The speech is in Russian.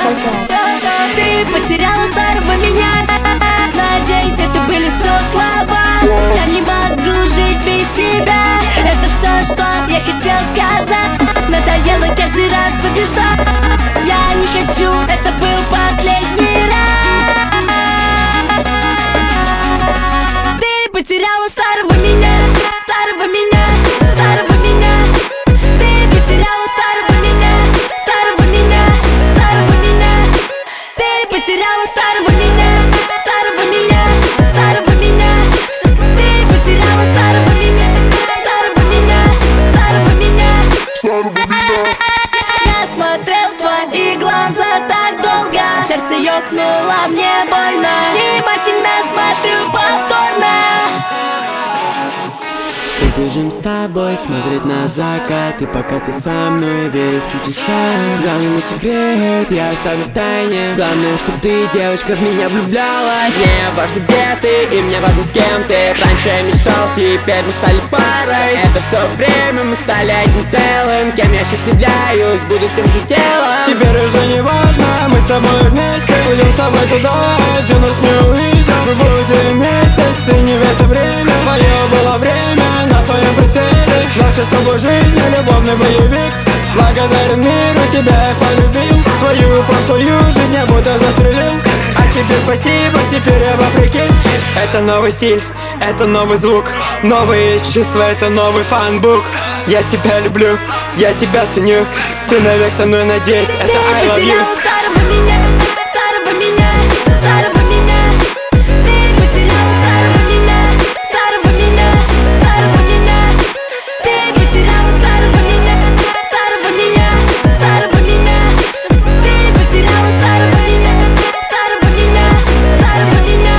Ты потеряла старого меня. Надеюсь, это были все слова. Я не могу жить без тебя. Это все, что я хотел сказать. Надоело каждый раз побеждать. Я не хочу, это был последний раз. Ты потеряла старого меня. Старого меня, старого меня. Ты потеряла старого меня. Старого меня, старого меня. Ты потеряла старого меня. Старого меня, старого меня. Ты потеряла старого меня. Старого меня, старого меня. Я смотрел в твои глаза так долго. Сердце ёкнуло, мне больно. Внимательно смотрю повторно. Убежим с тобой смотреть на закат. И пока ты со мной, верю в чудеса. Главный мой секрет я оставлю в тайне. Главное, чтоб ты, девочка, в меня влюблялась. Мне важно, где ты, и мне важно, с кем ты. Раньше я мечтал, теперь мы стали парой. Это все время мы стали одним целым. Кем я счастливляюсь, буду тем же делом. Теперь уже не важно, мы с тобой вместе. Пойдем с тобой туда, где нас не увидят. Мы будем вместе, цени в это время. Твое было время на твоем прицеле. Наша с тобой жизнь, любовный боевик. Благодарен миру, тебя я полюбил. Свою прошлую жизнь я будто застрелил. А тебе спасибо, теперь я вопреки. Это новый стиль, это новый звук. Новые чувства, это новый фанбук. Я тебя люблю, я тебя ценю. Ты навек со мной, надеюсь, это I love you. Старого меня, старого меня, старого меня. Ты потеряла старого меня, старого меня, старого меня. Ты потеряла старого меня, старого меня, старого меня. Ты потеряла старого меня, старого меня, старого меня.